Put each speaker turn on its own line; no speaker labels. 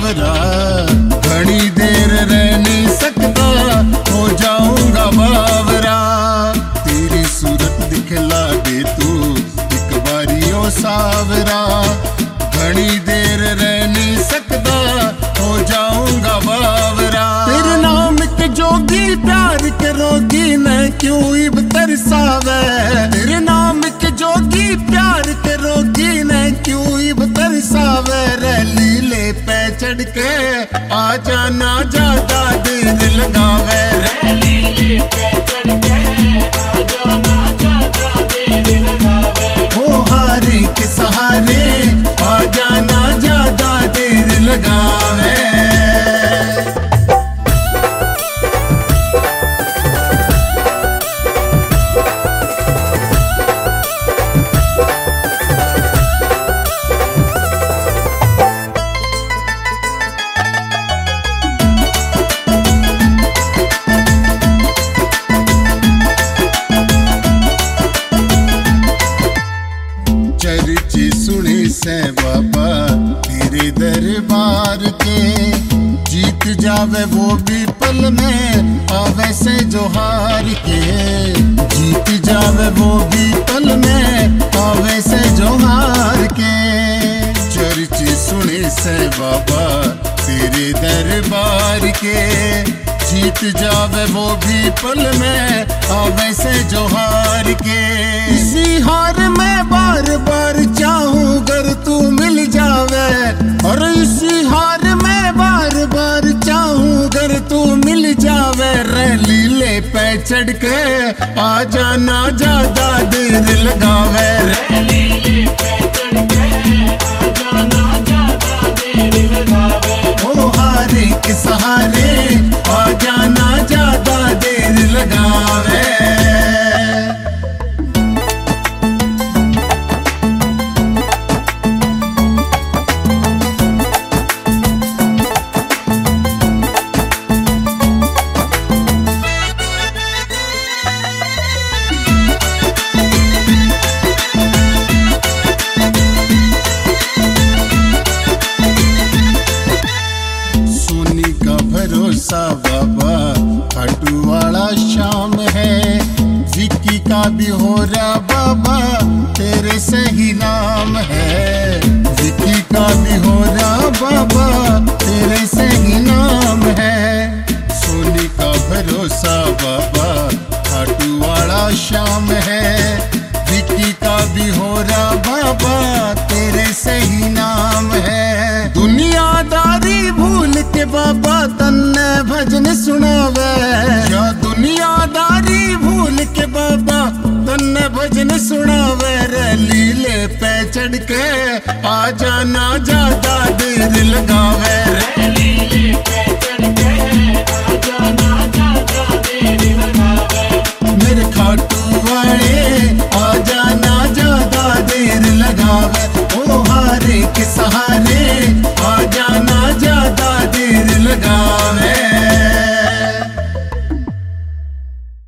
सावरा। घनी देर रह नहीं सकता, हो जाऊंगा बावरा। तेरी सूरत दिखला दे तू एक बारी ओ सावरा। घनी देर रह नहीं सकता, हो जाऊंगा बावरा। तेरे नाम के जोगी प्यार के रोगी मैं क्यों इब तरसावे। तेरे नाम के जोगी प्यार के रोगी मैं क्यों इब तरसावे। लीले पे चढ़ के आ जाना ज्यादा देर लगावे।
लीले पे चढ़ के आ जाना ज्यादा देर लगावे।
हो हारे के सहारे आ जाना ज्यादा देर लगावे। चर्चे सुने से बाबा तेरे दरबार के। जीत जावे वो भी पल में आवे से जोहार के। जीत जावे वो भी पल में आवे से जोहार के। चर्चे सुने से बाबा तेरे दरबार के। जीत जावे वो भी पल में आवे से जोहार के। इसी हार में बार बार चाहूं गर तू मिल जावे। और इसी हार में बार बार चाहूं गर तू मिल जावे। लीले पे चढ़ के आ जाना ज्यादा देर लगावे।
लीले पे चढ़ के आ जाना ज्यादा देर लगावे।
ओ हारे के सहारे आ जाना ज्यादा देर लगावे। भरोसा बाबा खाटू वाला शाम है। विक्की का भी हो रहा बाबा तेरे से ही नाम है। विक्की का भी हो रहा बाबा तेरे से ही नाम है। सोनी का भरोसा बाबा खाटू वाला शाम है। विक्की का भी हो रहा बाबा तेरे से ही नाम है। दुनियादारी भूल के बाबा तन्ने भजन सुनावे। या दुनियादारी भूल के बाबा तन्ने भजन सुनावे। लीले पे चढ़ के आ जाना ज्यादा देर लगावे।
लीले